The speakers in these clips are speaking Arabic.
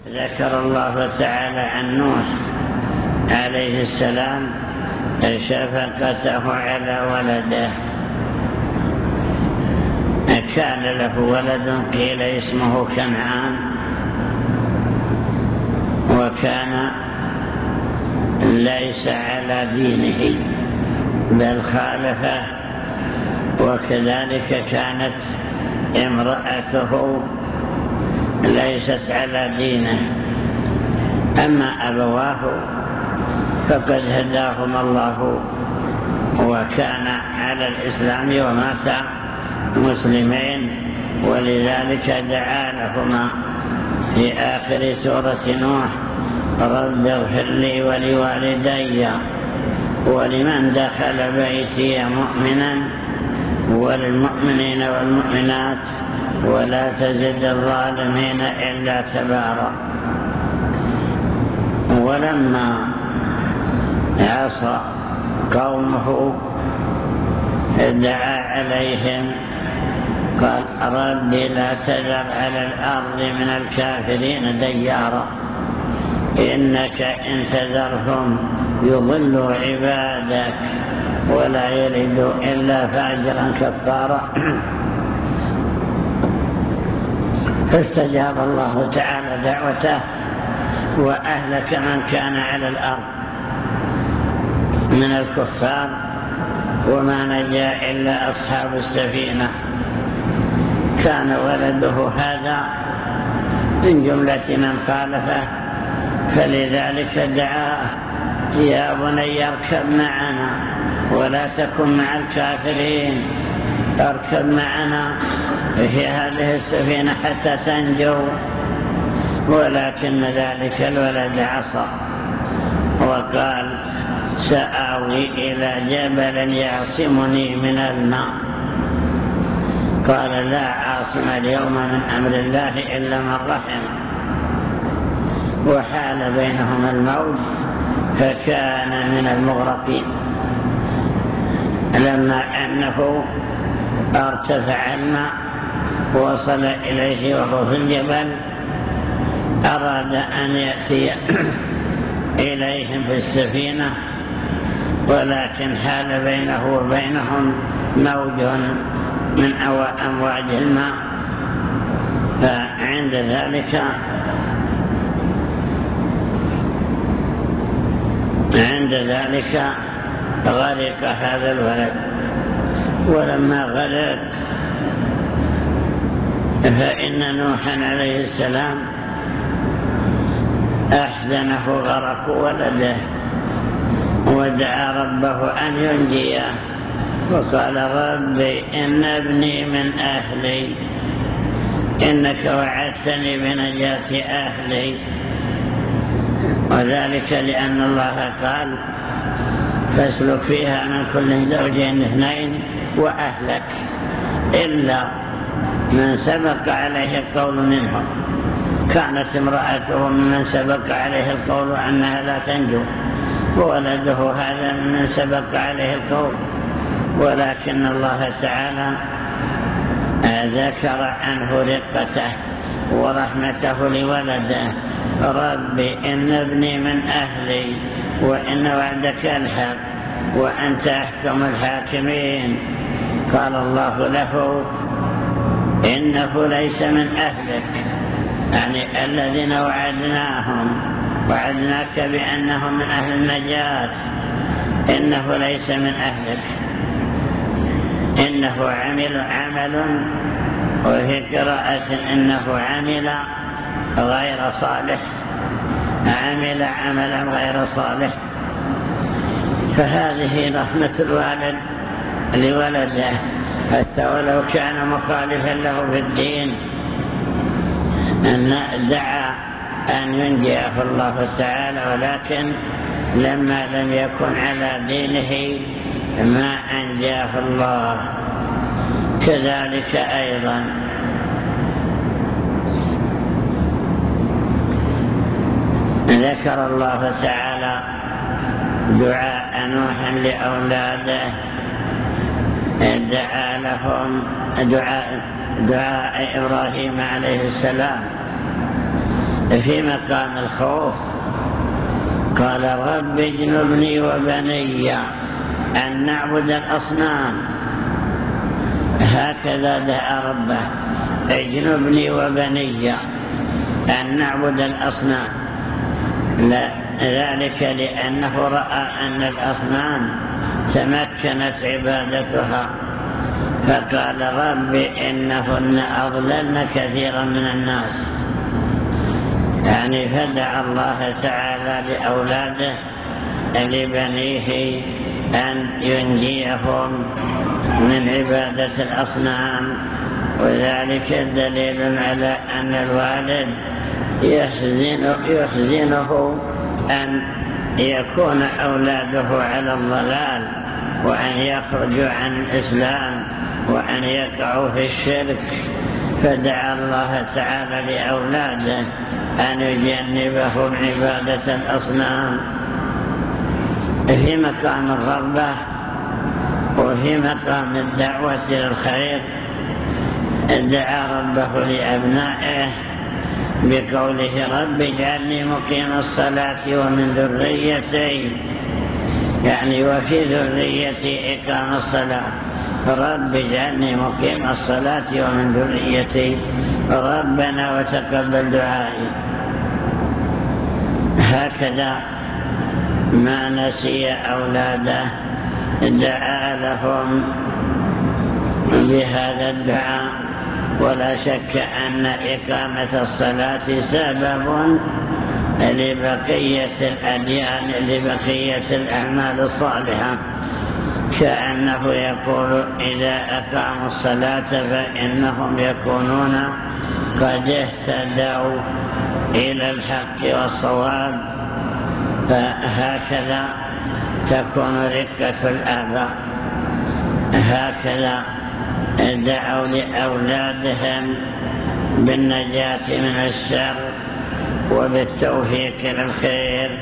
ذكر الله تعالى عن نوح عليه السلام شفقته على ولده. كان له ولد قيل اسمه كنعان، وكان ليس على دينه بل خالفه، وكذلك كانت امرأته ليست على دينه. أما أبواه فقد هداهما الله وكان على الإسلام ومات مسلمين، ولذلك دعا لهما في آخر سورة نوح: رب اغفر لي ولوالدي ولمن دخل بيتي مؤمنا وللمؤمنين والمؤمنات ولا تزد الظالمين إلا تبارا. ولما عصى قومه دعا عليهم قال: رب لا تذر على الأرض من الكافرين ديارا إنك إن تذرهم يضلوا عبادك ولا يلدوا إلا فاجرا كفارا. فاستجاب الله تعالى دعوته وأهلك من كان على الأرض من الكفار، وما نجا إلا أصحاب السفينة. كان ولده هذا من جملة من خالفه، فلذلك دعاه: يا بني اركب معنا ولا تكن مع الكافرين، اركب معنا في هذه السفينة حتى تنجو. ولكن ذلك الولد عصى وقال: سآوي إلى جبل يعصمني من الماء. قال: لا عاصم اليوم من أمر الله إلا من رحم. وحال بينهما الموج فكان من المغرقين. لما أنه ارتفع الماء وصل إليه وهو في الجبل، أراد أن يأتي إليهم في السفينة، ولكن حال بينه وبينهم موج من أمواج الماء. فعند ذلك غرق هذا الولد. ولما غرق فإن نوحا عليه السلام أحزنه غرق ولده، ودعا ربه أن ينجيه، وقال: ربي إن ابني من أهلي، إنك وعدتني بنجاة أهلي. وذلك لأن الله قال: فاسلك فيها من كل زوجين اثنين وأهلك إلا من سبق عليه القول منهم. كانت امرأته ممن سبق عليه القول أنها لا تنجو، وولده هذا ممن سبق عليه القول، ولكن الله تعالى ذكر عنه رقته ورحمته لولده: ربي إن ابني من أهلي وإن وعدك الحق وأنت أحكم الحاكمين. قال الله له: إنه ليس من أهلك، يعني الذين وعدناك بأنهم من أهل النجاة، إنه ليس من أهلك، إنه عمل، وفي قراءة إنه عمل غير صالح، عمل عملا غير صالح. فهذه رحمة الوالد لولده حتى ولو كان مخالفا له في الدين، أن دعا أن ينجيه الله تعالى، ولكن لما لم يكن على دينه ما أنجاه الله. كذلك أيضا ذكر الله تعالى دعاء نوح لأولاده، دعا لهم دعاء إبراهيم عليه السلام في مقام الخوف قال رب اجنبني وبني أن نعبد الأصنام. هكذا دعا ربه اجنبني وبني أن نعبد الأصنام، ذلك لأنه رأى أن الأصنام تمكنت عبادتها، فقال رب إنهن أضللن كثيرا من الناس. يعني فدعا الله تعالى لأولاده لبنيه أن ينجيهم من عبادة الأصنام، وذلك دليل على أن الوالد يحزنه أن يكون أولاده على الضلال وأن يخرجوا عن الإسلام وأن يقعوا في الشرك، فدعا الله تعالى لأولاده أن يجنبهم عبادة الأصنام. في مقام الرغبة وفي مقام الدعوة للخير دعا ربه لأبنائه بقوله رب اجعلني مقيم الصلاة ومن ذريتي، يعني وفي ذريتي إقام الصلاة. رب اجعلني مقيم الصلاة ومن ذريتي ربنا وتقبل دعائي. هكذا ما نسي أولاده دعا لهم بهذا الدعاء. ولا شك أن إقامة الصلاة سبب لبقية الأديان، لبقية الأعمال الصالحة، كأنه يقول إذا أقاموا الصلاة فإنهم يكونون قد اهتدوا إلى الحق والصواب. فهكذا تكون رقة الآباء، هكذا دعوا لأولادهم بالنجاة من الشر وبالتوفيق للخير.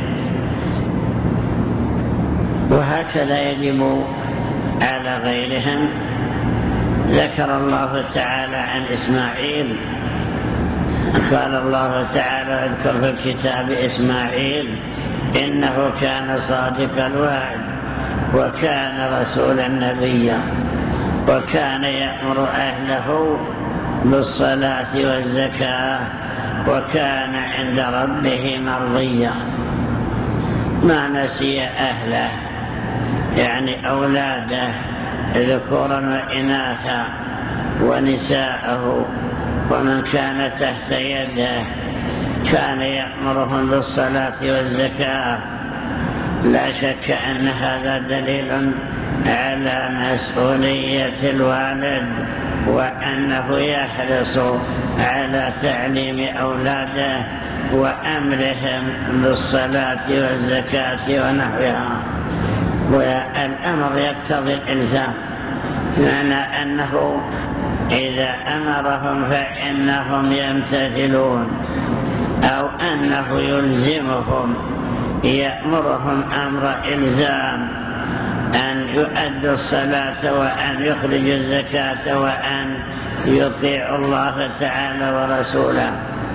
وهكذا يجب على غيرهم. ذكر الله تعالى عن إسماعيل، قال الله تعالى اذكر في الكتاب إسماعيل إنه كان صادق الوعد وكان رسولا نبيا وكان يأمر أهله بالصلاة والزكاة وكان عند ربه مرضيا. ما نسي أهله، يعني أولاده ذكورا وإناثا ونساءه ومن كان تحت يده، كان يأمرهم بالصلاة والزكاة. لا شك أن هذا دليل على مسؤولية الوالد وأنه يحرص على تعليم أولاده وأمرهم بالصلاة والزكاة ونحوها. والأمر يقتضي الإلزام، معنى أنه إذا أمرهم فإنهم يمتثلون، أو أنه يلزمهم يأمرهم أمر إلزام أن يؤدوا الصلاة وأن يخرجوا الزكاة وأن يطيعوا الله تعالى ورسوله.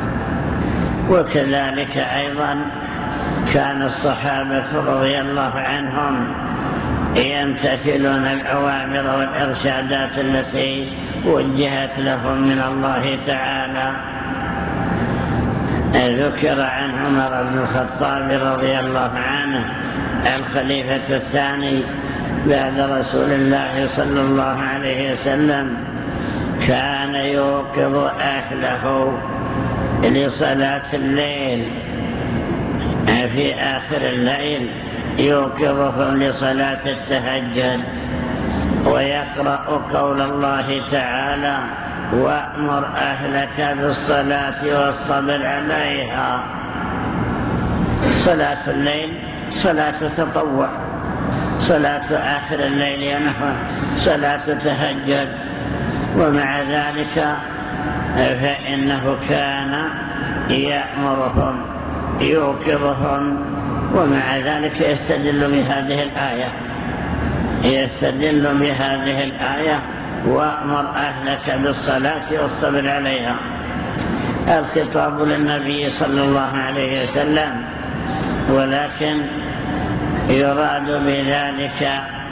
وكذلك أيضا كان الصحابة رضي الله عنهم يمتثلون الأوامر والإرشادات التي وجهت لهم من الله تعالى. ذكر عن عمر بن الخطاب رضي الله عنه الخليفة الثاني بعد رسول الله صلى الله عليه وسلم، كان يوقظ أهله لصلاة الليل، في آخر الليل يوقظهم لصلاة التهجد، ويقرأ قول الله تعالى وأمر أهلك بالصلاة واصطبر عليها. صلاة الليل صلاة تطوع، صلاة آخر الليل نحو صلاة تهجد، ومع ذلك فإنه كان يأمرهم يوقظهم، ومع ذلك يستدل بهذه الآية وأمر أهلك بالصلاة واصطبر عليها. الخطاب للنبي صلى الله عليه وسلم، ولكن يراد بذلك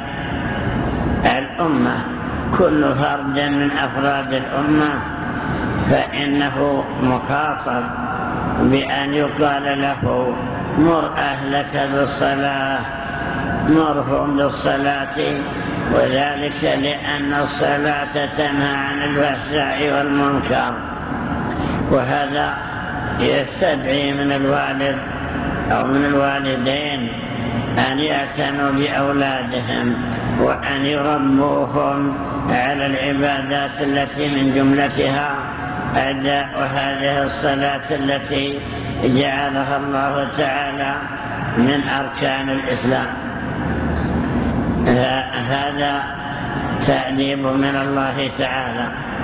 الأمة، كل فرد من أفراد الأمة فإنه مخاطب بأن يقال له مر أهلك بالصلاة، مرهم بالصلاة، وذلك لأن الصلاة تنهى عن الفحشاء والمنكر. وهذا يستدعي من الوالد أو من الوالدين أن يعتنوا بأولادهم وأن يربوهم على العبادات التي من جملتها أداء هذه الصلاة التي جعلها الله تعالى من أركان الإسلام. هذا تأديب من الله تعالى.